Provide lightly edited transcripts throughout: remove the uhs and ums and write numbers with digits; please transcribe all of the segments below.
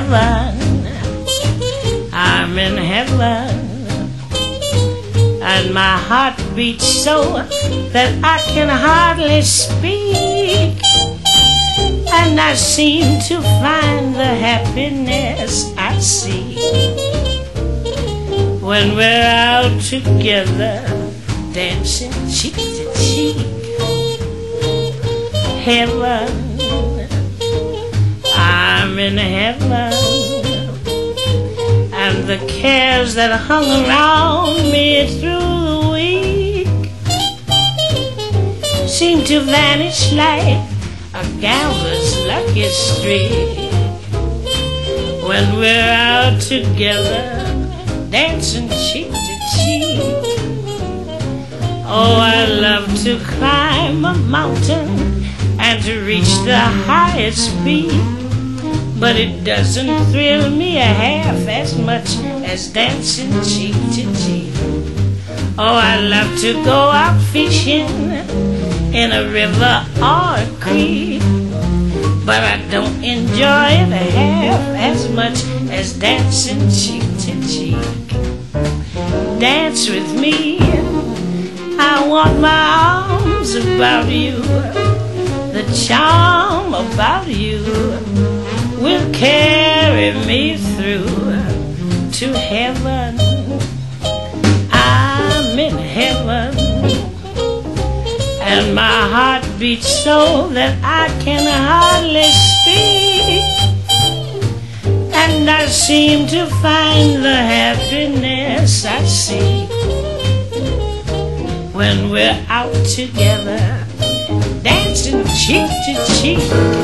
heaven. I'm in heaven. And my heart beats so that I can hardly speak. And I seem to find the happiness I seek when we're out together, dancing cheek to cheek. Heaven, I'm in heaven. And the cares that hung around me through the week seem to vanish like a gambler's lucky streak when we're out together, dancing cheek to cheek. Oh, I love to climb a mountain and to reach the highest peak, but it doesn't thrill me a half as much as dancing cheek to cheek. Oh, I love to go out fishing in a river or a creek, but I don't enjoy it a half as much as dancing cheek to cheek. Dance with me, I want my arms about you. The charm about you will carry me through to heaven. I'm in heaven, and my heart beats so that I can hardly speak. And I seem to find the happiness I seek when we're out together, dancing cheek to cheek.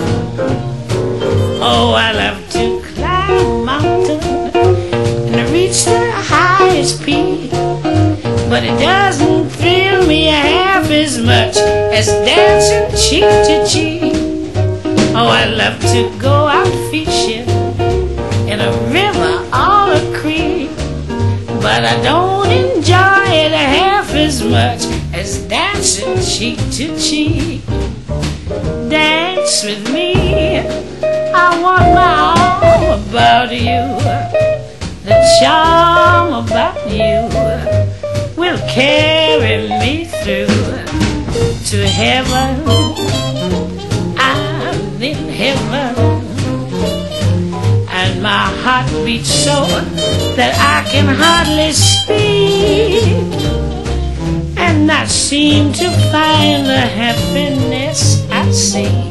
Oh, I love to climb a mountain and reach the highest peak, but it doesn't thrill me half as much as dancing cheek to cheek. Oh, I love to go out fishing in a river or a creek, but I don't enjoy it half as much as dancing cheek to cheek. Dance with me, I want my arm about you. The charm about you will carry me through to heaven. I'm in heaven, and my heart beats so that I can hardly speak. And I seem to find the happiness I seek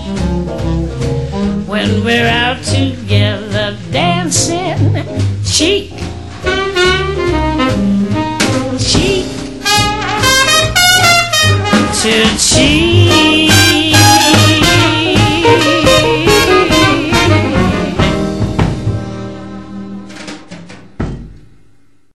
when we're out together, dancing cheek cheek to cheek.